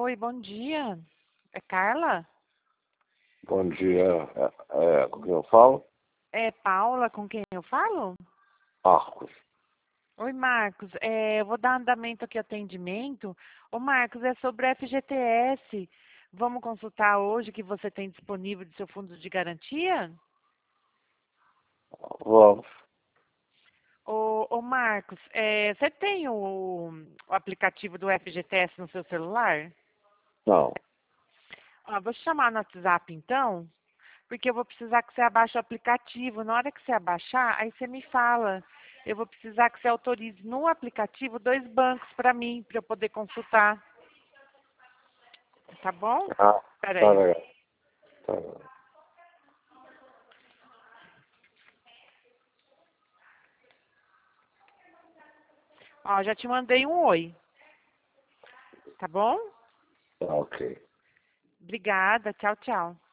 Oi, bom dia. É Carla? Bom dia, com quem eu falo? É Paula com quem eu falo? Marcos. Oi, Marcos. Eu vou dar andamento aqui ao atendimento. Ô, Marcos, é sobre FGTS. Vamos consultar hoje o que você tem disponível de seu fundo de garantia? Vamos. Ô, Marcos, você tem o aplicativo do FGTS no seu celular? Não. Vou te chamar no WhatsApp então, porque eu vou precisar que você abaixe o aplicativo. Na hora que você abaixar, aí você me fala. Eu vou precisar que você autorize no aplicativo 2 bancos para mim, para eu poder consultar. Tá bom? Ah, Espera tá aí. legal. Tá legal. Ó, já te mandei um oi. Tá bom? Tá ok. Obrigada. Tchau, tchau.